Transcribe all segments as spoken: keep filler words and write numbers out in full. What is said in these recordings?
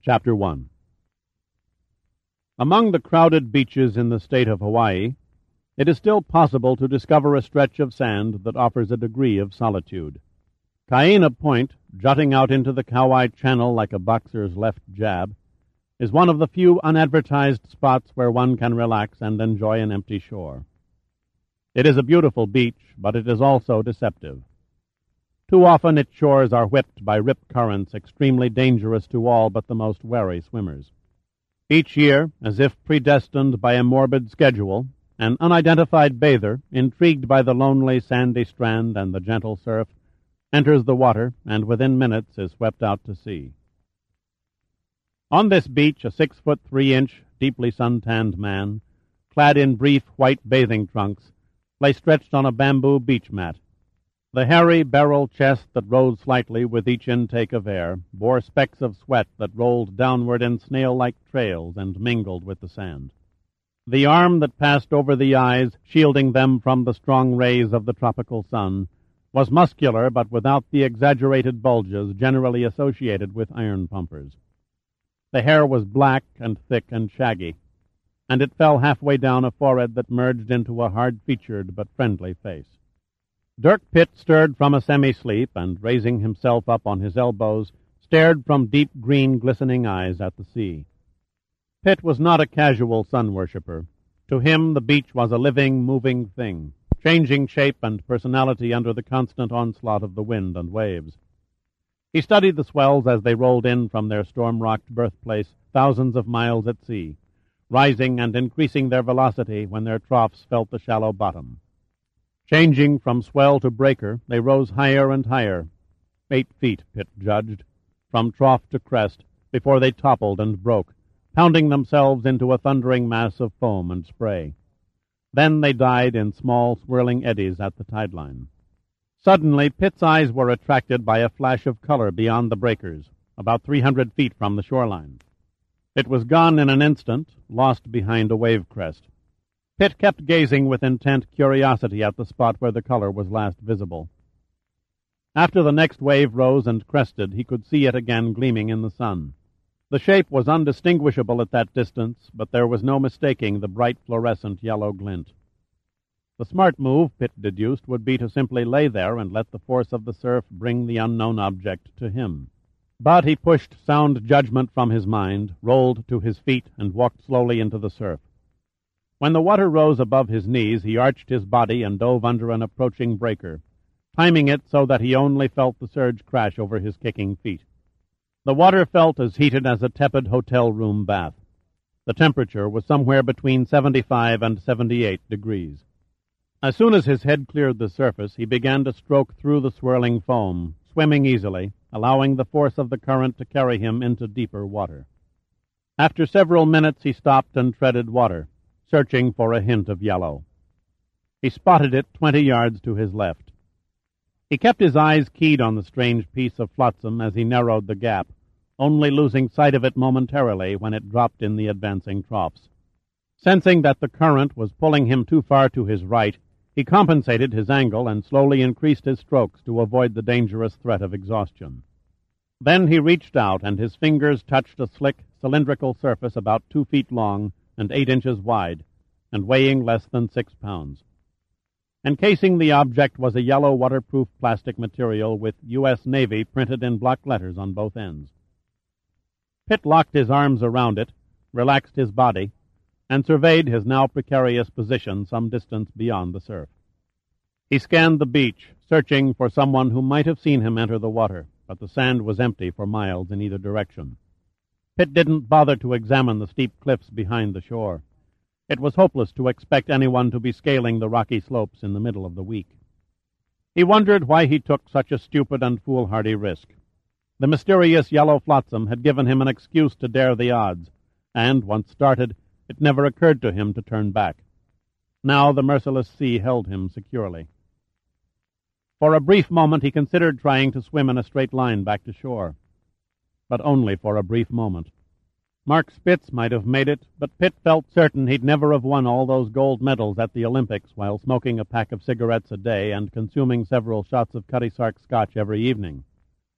Chapter one. Among the crowded beaches in the state of Hawaii, it is still possible to discover a stretch of sand that offers a degree of solitude. Kaena Point, jutting out into the Kauai Channel like a boxer's left jab, is one of the few unadvertised spots where one can relax and enjoy an empty shore. It is a beautiful beach, but it is also deceptive. Too often its shores are whipped by rip currents extremely dangerous to all but the most wary swimmers. Each year, as if predestined by a morbid schedule, an unidentified bather, intrigued by the lonely sandy strand and the gentle surf, enters the water and within minutes is swept out to sea. On this beach, a six-foot-three-inch, deeply suntanned man, clad in brief white bathing trunks, lay stretched on a bamboo beach mat. The hairy barrel chest that rose slightly with each intake of air bore specks of sweat that rolled downward in snail-like trails and mingled with the sand. The arm that passed over the eyes, shielding them from the strong rays of the tropical sun, was muscular but without the exaggerated bulges generally associated with iron pumpers. The hair was black and thick and shaggy, and it fell halfway down a forehead that merged into a hard-featured but friendly face. Dirk Pitt stirred from a semi-sleep and, raising himself up on his elbows, stared from deep green glistening eyes at the sea. Pitt was not a casual sun-worshipper. To him the beach was a living, moving thing, changing shape and personality under the constant onslaught of the wind and waves. He studied the swells as they rolled in from their storm-rocked birthplace thousands of miles at sea, rising and increasing their velocity when their troughs felt the shallow bottom. Changing from swell to breaker, they rose higher and higher, eight feet, Pitt judged, from trough to crest, before they toppled and broke, pounding themselves into a thundering mass of foam and spray. Then they died in small, swirling eddies at the tide-line. Suddenly, Pitt's eyes were attracted by a flash of color beyond the breakers, about three hundred feet from the shoreline. It was gone in an instant, lost behind a wave crest. Pitt kept gazing with intent curiosity at the spot where the color was last visible. After the next wave rose and crested, he could see it again gleaming in the sun. The shape was undistinguishable at that distance, but there was no mistaking the bright fluorescent yellow glint. The smart move, Pitt deduced, would be to simply lay there and let the force of the surf bring the unknown object to him. But he pushed sound judgment from his mind, rolled to his feet, and walked slowly into the surf. When the water rose above his knees, he arched his body and dove under an approaching breaker, timing it so that he only felt the surge crash over his kicking feet. The water felt as heated as a tepid hotel room bath. The temperature was somewhere between seventy-five and seventy-eight degrees. As soon as his head cleared the surface, he began to stroke through the swirling foam, swimming easily, allowing the force of the current to carry him into deeper water. After several minutes he stopped and treaded water, searching for a hint of yellow. He spotted it twenty yards to his left. He kept his eyes keyed on the strange piece of flotsam as he narrowed the gap, only losing sight of it momentarily when it dropped in the advancing troughs. Sensing that the current was pulling him too far to his right, he compensated his angle and slowly increased his strokes to avoid the dangerous threat of exhaustion. Then he reached out, and his fingers touched a slick, cylindrical surface about two feet long and eight inches wide, and weighing less than six pounds. Encasing the object was a yellow waterproof plastic material with U S Navy printed in block letters on both ends. Pitt locked his arms around it, relaxed his body, and surveyed his now precarious position some distance beyond the surf. He scanned the beach, searching for someone who might have seen him enter the water, but the sand was empty for miles in either direction. Pitt didn't bother to examine the steep cliffs behind the shore. It was hopeless to expect anyone to be scaling the rocky slopes in the middle of the week. He wondered why he took such a stupid and foolhardy risk. The mysterious yellow flotsam had given him an excuse to dare the odds, and, once started, it never occurred to him to turn back. Now the merciless sea held him securely. For a brief moment he considered trying to swim in a straight line back to shore. But only for a brief moment. Mark Spitz might have made it, but Pitt felt certain he'd never have won all those gold medals at the Olympics while smoking a pack of cigarettes a day and consuming several shots of Cutty Sark scotch every evening.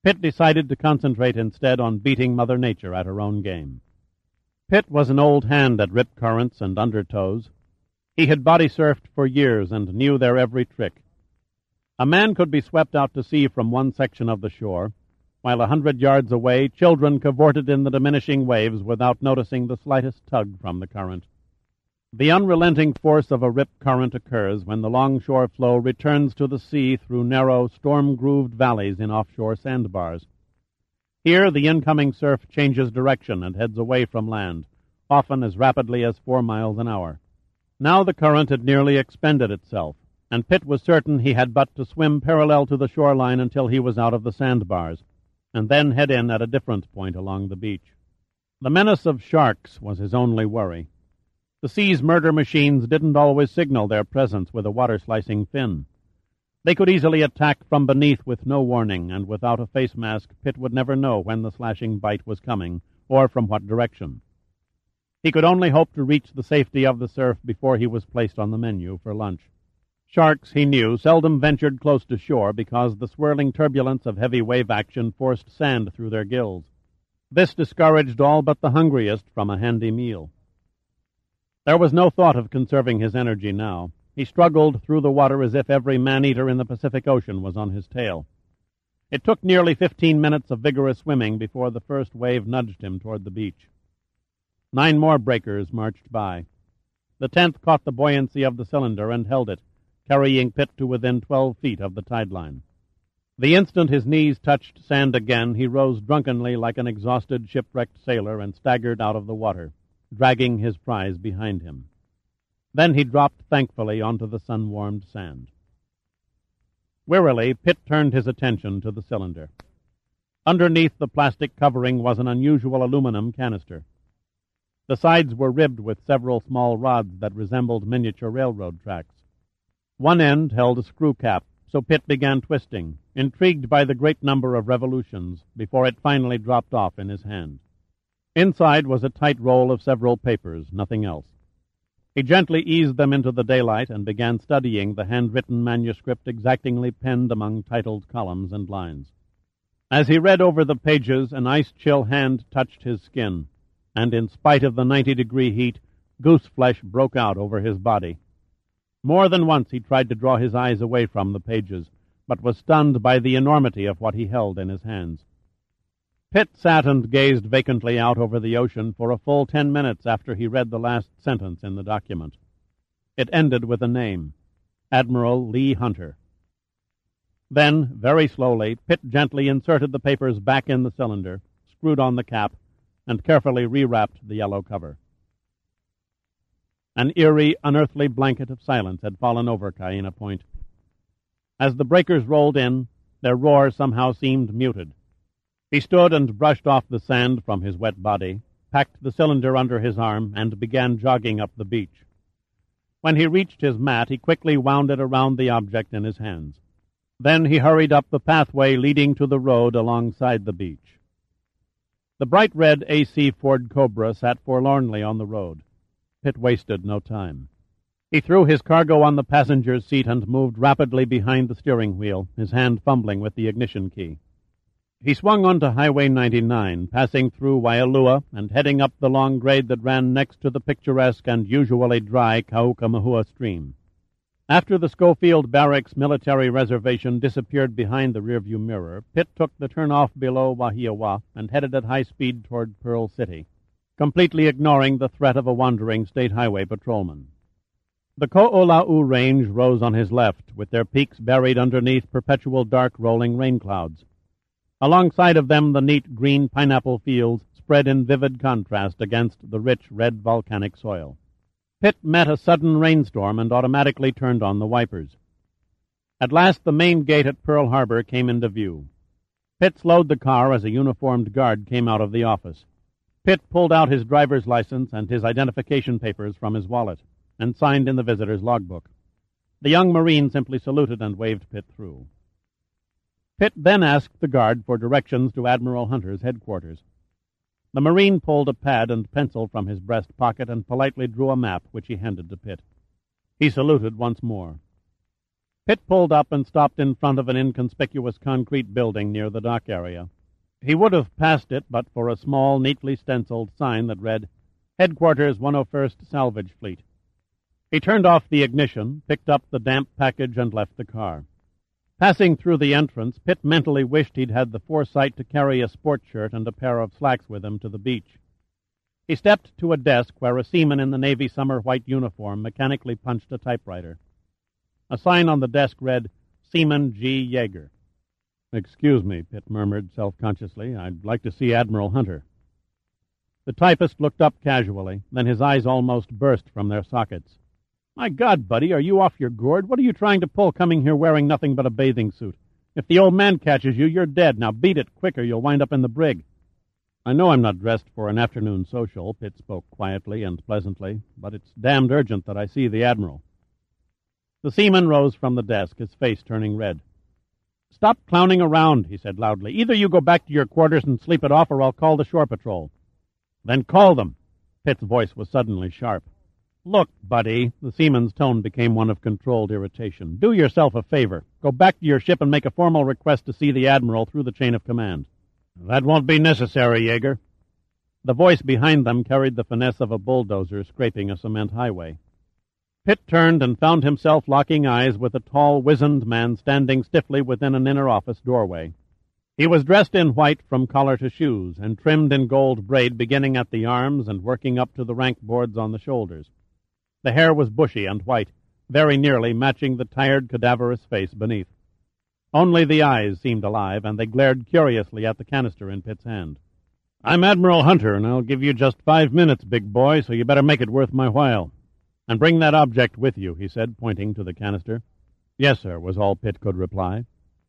Pitt decided to concentrate instead on beating Mother Nature at her own game. Pitt was an old hand at rip currents and undertows. He had body surfed for years and knew their every trick. A man could be swept out to sea from one section of the shore, while a hundred yards away children cavorted in the diminishing waves without noticing the slightest tug from the current. The unrelenting force of a rip current occurs when the longshore flow returns to the sea through narrow, storm-grooved valleys in offshore sandbars. Here the incoming surf changes direction and heads away from land, often as rapidly as four miles an hour. Now the current had nearly expended itself, and Pitt was certain he had but to swim parallel to the shoreline until he was out of the sandbars, and then head in at a different point along the beach. The menace of sharks was his only worry. The sea's murder machines didn't always signal their presence with a water-slicing fin. They could easily attack from beneath with no warning, and without a face mask, Pitt would never know when the slashing bite was coming, or from what direction. He could only hope to reach the safety of the surf before he was placed on the menu for lunch. Sharks, he knew, seldom ventured close to shore because the swirling turbulence of heavy wave action forced sand through their gills. This discouraged all but the hungriest from a handy meal. There was no thought of conserving his energy now. He struggled through the water as if every man-eater in the Pacific Ocean was on his tail. It took nearly fifteen minutes of vigorous swimming before the first wave nudged him toward the beach. Nine more breakers marched by. The tenth caught the buoyancy of the cylinder and held it, carrying Pitt to within twelve feet of the tide line. The instant his knees touched sand again, he rose drunkenly like an exhausted, shipwrecked sailor and staggered out of the water, dragging his prize behind him. Then he dropped thankfully onto the sun-warmed sand. Wearily, Pitt turned his attention to the cylinder. Underneath the plastic covering was an unusual aluminum canister. The sides were ribbed with several small rods that resembled miniature railroad tracks. One end held a screw cap, so Pitt began twisting, intrigued by the great number of revolutions, before it finally dropped off in his hand. Inside was a tight roll of several papers, nothing else. He gently eased them into the daylight and began studying the handwritten manuscript exactingly penned among titled columns and lines. As he read over the pages, an ice-chill hand touched his skin, and in spite of the ninety-degree heat, goose-flesh broke out over his body. More than once he tried to draw his eyes away from the pages, but was stunned by the enormity of what he held in his hands. Pitt sat and gazed vacantly out over the ocean for a full ten minutes after he read the last sentence in the document. It ended with a name, Admiral Lee Hunter. Then, very slowly, Pitt gently inserted the papers back in the cylinder, screwed on the cap, and carefully rewrapped the yellow cover. An eerie, unearthly blanket of silence had fallen over Kaina Point. As the breakers rolled in, their roar somehow seemed muted. He stood and brushed off the sand from his wet body, packed the cylinder under his arm, and began jogging up the beach. When he reached his mat, he quickly wound it around the object in his hands. Then he hurried up the pathway leading to the road alongside the beach. The bright red A C Ford Cobra sat forlornly on the road. Pitt wasted no time. He threw his cargo on the passenger's seat and moved rapidly behind the steering wheel, his hand fumbling with the ignition key. He swung onto Highway ninety-nine, passing through Waialua and heading up the long grade that ran next to the picturesque and usually dry Kaukamahua stream. After the Schofield Barracks military reservation disappeared behind the rearview mirror, Pitt took the turnoff below Wahiawa and headed at high speed toward Pearl City, completely ignoring the threat of a wandering state highway patrolman. The Ko'olau Range rose on his left, with their peaks buried underneath perpetual dark rolling rain clouds. Alongside of them the neat green pineapple fields spread in vivid contrast against the rich red volcanic soil. Pitt met a sudden rainstorm and automatically turned on the wipers. At last the main gate at Pearl Harbor came into view. Pitt slowed the car as a uniformed guard came out of the office. Pitt pulled out his driver's license and his identification papers from his wallet and signed in the visitor's logbook. The young Marine simply saluted and waved Pitt through. Pitt then asked the guard for directions to Admiral Hunter's headquarters. The Marine pulled a pad and pencil from his breast pocket and politely drew a map, which he handed to Pitt. He saluted once more. Pitt pulled up and stopped in front of an inconspicuous concrete building near the dock area. He would have passed it but for a small, neatly stenciled sign that read, Headquarters one oh first Salvage Fleet. He turned off the ignition, picked up the damp package, and left the car. Passing through the entrance, Pitt mentally wished he'd had the foresight to carry a sport shirt and a pair of slacks with him to the beach. He stepped to a desk where a seaman in the Navy summer white uniform mechanically punched a typewriter. A sign on the desk read, Seaman G. Yeager. Excuse me, Pitt murmured self-consciously. I'd like to see Admiral Hunter. The typist looked up casually, then his eyes almost burst from their sockets. My God, buddy, are you off your gourd? What are you trying to pull coming here wearing nothing but a bathing suit? If the old man catches you, you're dead. Now beat it quick or you'll wind up in the brig. I know I'm not dressed for an afternoon social, Pitt spoke quietly and pleasantly, but it's damned urgent that I see the Admiral. The seaman rose from the desk, his face turning red. Stop clowning around, he said loudly. Either you go back to your quarters and sleep it off, or I'll call the shore patrol. Then call them. Pitt's voice was suddenly sharp. Look, buddy, the seaman's tone became one of controlled irritation. Do yourself a favor. Go back to your ship and make a formal request to see the Admiral through the chain of command. That won't be necessary, Yeager. The voice behind them carried the finesse of a bulldozer scraping a cement highway. Pitt turned and found himself locking eyes with a tall, wizened man standing stiffly within an inner office doorway. He was dressed in white from collar to shoes, and trimmed in gold braid beginning at the arms and working up to the rank boards on the shoulders. The hair was bushy and white, very nearly matching the tired, cadaverous face beneath. Only the eyes seemed alive, and they glared curiously at the canister in Pitt's hand. I'm Admiral Hunter, and I'll give you just five minutes, big boy, so you better make it worth my while. And bring that object with you, he said, pointing to the canister. Yes, sir, was all Pitt could reply.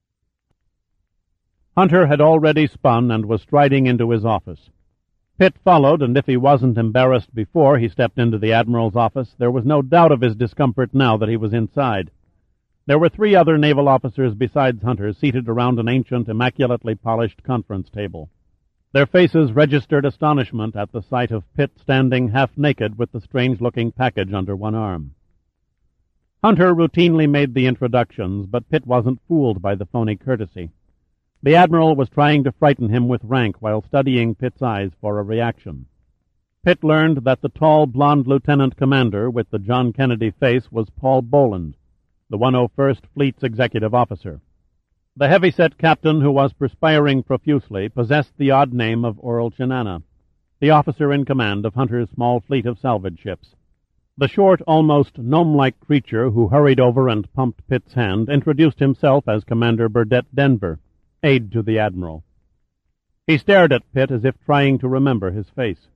Hunter had already spun and was striding into his office. Pitt followed, and if he wasn't embarrassed before he stepped into the Admiral's office, there was no doubt of his discomfort now that he was inside. There were three other naval officers besides Hunter seated around an ancient, immaculately polished conference table. Their faces registered astonishment at the sight of Pitt standing half-naked with the strange-looking package under one arm. Hunter routinely made the introductions, but Pitt wasn't fooled by the phony courtesy. The Admiral was trying to frighten him with rank while studying Pitt's eyes for a reaction. Pitt learned that the tall, blond lieutenant commander with the John Kennedy face was Paul Boland, the one oh first Fleet's executive officer. The heavy-set captain, who was perspiring profusely, possessed the odd name of Oral Chinana, the officer in command of Hunter's small fleet of salvage ships. The short, almost gnome-like creature who hurried over and pumped Pitt's hand introduced himself as Commander Burdett Denver, aide to the Admiral. He stared at Pitt as if trying to remember his face.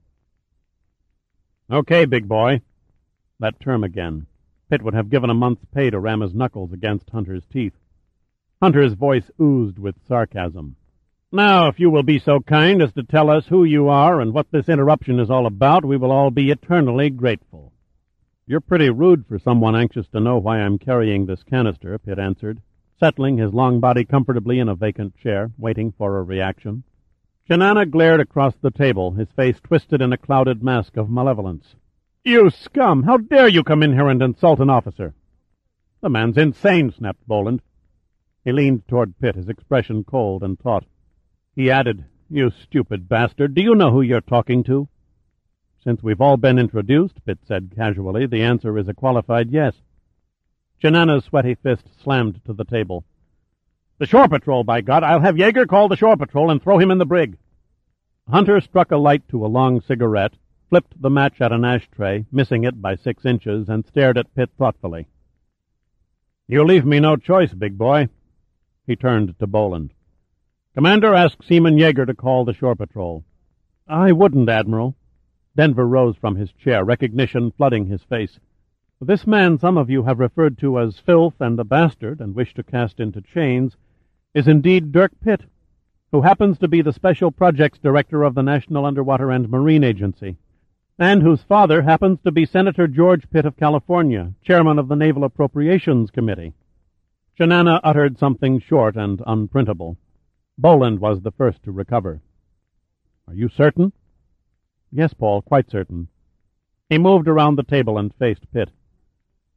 Okay, big boy. That term again. Pitt would have given a month's pay to ram his knuckles against Hunter's teeth. Hunter's voice oozed with sarcasm. Now, if you will be so kind as to tell us who you are and what this interruption is all about, we will all be eternally grateful. You're pretty rude for someone anxious to know why I'm carrying this canister, Pitt answered, settling his long body comfortably in a vacant chair, waiting for a reaction. Chinana glared across the table, his face twisted in a clouded mask of malevolence. You scum! How dare you come in here and insult an officer? The man's insane, snapped Boland. He leaned toward Pitt, his expression cold and taut. He added, You stupid bastard, do you know who you're talking to? Since we've all been introduced, Pitt said casually, the answer is a qualified yes. Chinana's sweaty fist slammed to the table. The shore patrol, by God! I'll have Yeager call the shore patrol and throw him in the brig. Hunter struck a light to a long cigarette, flipped the match at an ashtray, missing it by six inches, and stared at Pitt thoughtfully. You leave me no choice, big boy. He turned to Boland. Commander, ask Seaman Yeager to call the shore patrol. I wouldn't, Admiral. Denver rose from his chair, recognition flooding his face. This man some of you have referred to as filth and a bastard and wish to cast into chains is indeed Dirk Pitt, who happens to be the Special Projects Director of the National Underwater and Marine Agency, and whose father happens to be Senator George Pitt of California, chairman of the Naval Appropriations Committee. Chinana uttered something short and unprintable. Boland was the first to recover. Are you certain? Yes, Paul, quite certain. He moved around the table and faced Pitt.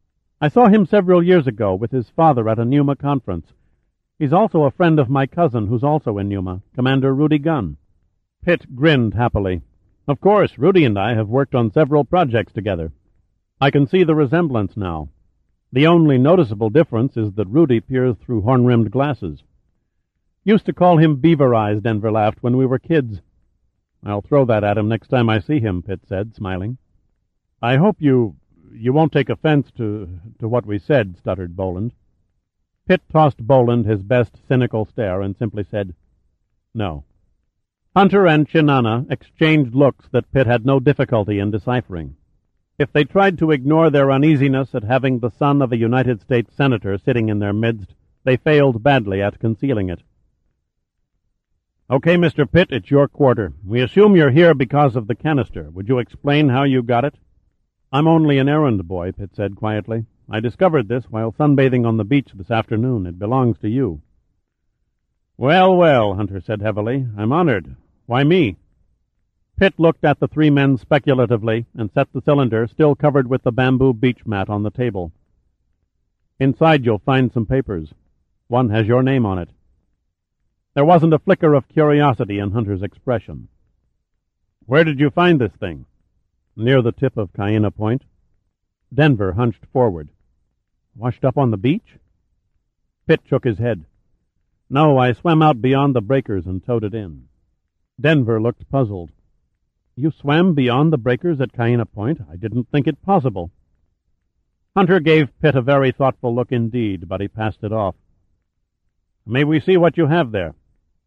I saw him several years ago with his father at a Numa conference. He's also a friend of my cousin who's also in Numa, Commander Rudy Gunn." Pitt grinned happily. "Of course, Rudy and I have worked on several projects together. I can see the resemblance now. The only noticeable difference is that Rudy peers through horn-rimmed glasses." "Used to call him Beaver Eyes," Denver laughed, "when we were kids." "I'll throw that at him next time I see him," Pitt said, smiling. "I hope you... you won't take offense to... to what we said," stuttered Boland. Pitt tossed Boland his best cynical stare and simply said, "No." Hunter and Chinana exchanged looks that Pitt had no difficulty in deciphering. If they tried to ignore their uneasiness at having the son of a United States senator sitting in their midst, they failed badly at concealing it. "Okay, Mister Pitt, it's your quarter. We assume you're here because of the canister. Would you explain how you got it?" "I'm only an errand boy," Pitt said quietly. "I discovered this while sunbathing on the beach this afternoon. It belongs to you." "Well, well," Hunter said heavily. "I'm honored. Why me?" Pitt looked at the three men speculatively and set the cylinder, still covered with the bamboo beach mat, on the table. "Inside you'll find some papers. One has your name on it." There wasn't a flicker of curiosity in Hunter's expression. "Where did you find this thing?" "Near the tip of Kaina Point." Denver hunched forward. "Washed up on the beach?" Pitt shook his head. "No, I swam out beyond the breakers and towed it in." Denver looked puzzled. "You swam beyond the breakers at Kaina Point? I didn't think it possible." Hunter gave Pitt a very thoughtful look indeed, but he passed it off. "May we see what you have there?"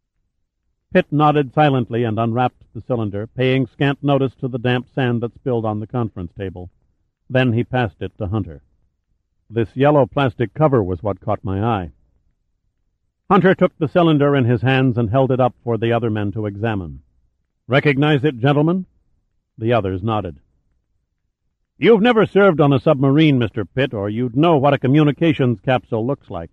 Pitt nodded silently and unwrapped the cylinder, paying scant notice to the damp sand that spilled on the conference table. Then he passed it to Hunter. This yellow plastic cover was what caught my eye. Hunter took the cylinder in his hands and held it up for the other men to examine. "Recognize it, gentlemen?" The others nodded. "You've never served on a submarine, Mister Pitt, or you'd know what a communications capsule looks like."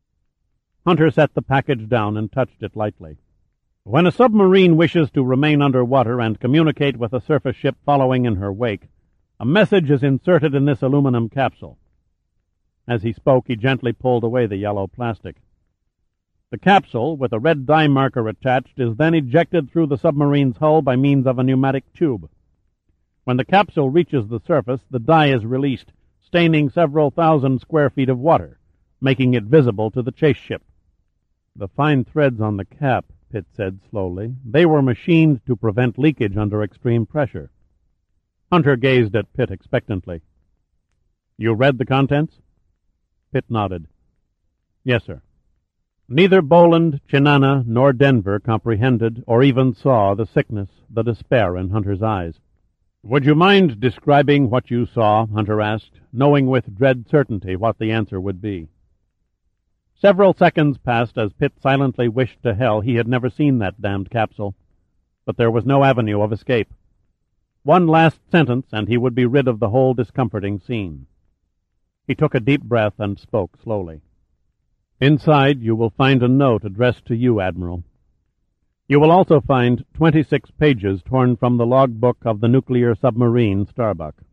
Hunter set the package down and touched it lightly. "When a submarine wishes to remain underwater and communicate with a surface ship following in her wake, a message is inserted in this aluminum capsule." As he spoke, he gently pulled away the yellow plastic. The capsule, with a red dye marker attached, is then ejected through the submarine's hull by means of a pneumatic tube. When the capsule reaches the surface, the dye is released, staining several thousand square feet of water, making it visible to the chase ship. "The fine threads on the cap," Pitt said slowly, "they were machined to prevent leakage under extreme pressure." Hunter gazed at Pitt expectantly. "You read the contents?" Pitt nodded. "Yes, sir." Neither Boland, Chinana, nor Denver comprehended or even saw the sickness, the despair in Hunter's eyes. "Would you mind describing what you saw?" Hunter asked, knowing with dread certainty what the answer would be. Several seconds passed as Pitt silently wished to hell he had never seen that damned capsule. But there was no avenue of escape. One last sentence, and he would be rid of the whole discomforting scene. He took a deep breath and spoke slowly. "Inside you will find a note addressed to you, Admiral. You will also find twenty-six pages torn from the logbook of the nuclear submarine Starbuck.